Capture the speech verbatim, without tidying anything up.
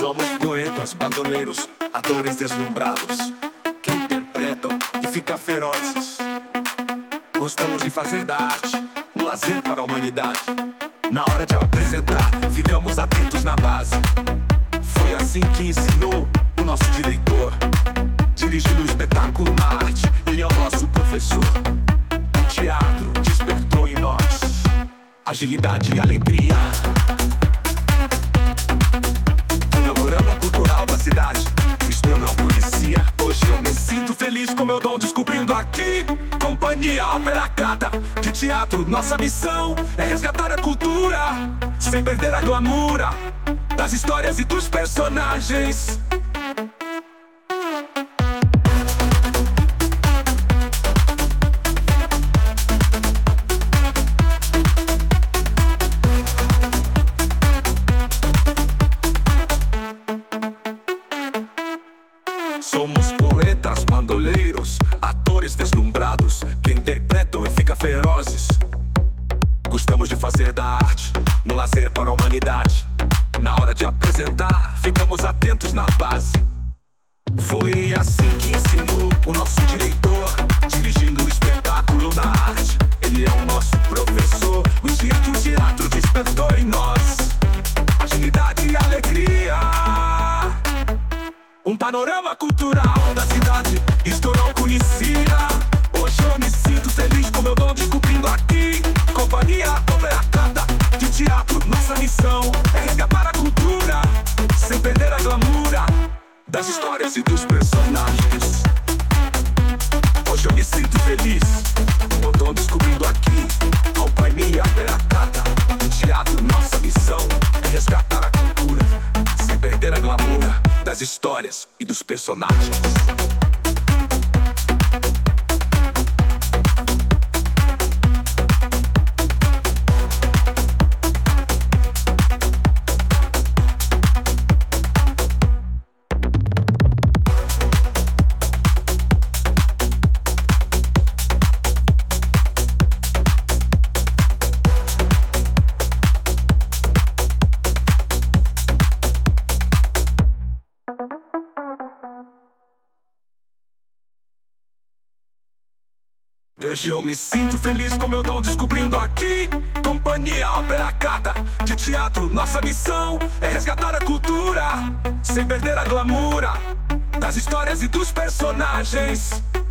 Somos poetas, bandoleiros, atores deslumbrados, que interpretam e ficam ferozes. Gostamos de fazer da arte um lazer para a humanidade. Na hora de apresentar, ficamos atentos na base. Foi assim que ensinou o nosso diretor. Dirigindo o espetáculo na arte, ele é o nosso professor. O teatro despertou em nós agilidade e alegria. Panorama cultural da cidade, isto eu não conhecia. Hoje eu me sinto feliz com meu dom descobrindo aqui. Companhia Ópera Cata de teatro, nossa missão é resgatar a cultura, sem perder a glamoura das histórias e dos personagens. Somos poetas, bandoleiros, atores deslumbrados, que interpretam e ficam ferozes. Gostamos de fazer da arte um lazer para a humanidade. Na hora de apresentar, ficamos atentos na base. Foi assim que ensinou o nosso diretor. Dirigindo o espetáculo na arte, ele é o nosso professor. O instinto do teatro despertou em nós agilidade e alegria. Um panorama cultural da cidade, isto eu não conhecia. Hoje eu me sinto feliz com meu dom descobrindo aqui. Companhia Ópera Cata de teatro, nossa missão é resgatar a cultura, sem perder a glamoura das histórias e dos personagens. Hoje eu me sinto feliz com meu dom descobrindo aqui. Companhia Ópera Cata de teatro, nossa missão é resgatar a cultura, sem perder a glamoura das histórias e dos personagens. Hoje eu me sinto feliz com meu dom descobrindo aqui. Companhia Ópera Cata de teatro, nossa missão é resgatar a cultura, sem perder a glamoura das histórias e dos personagens.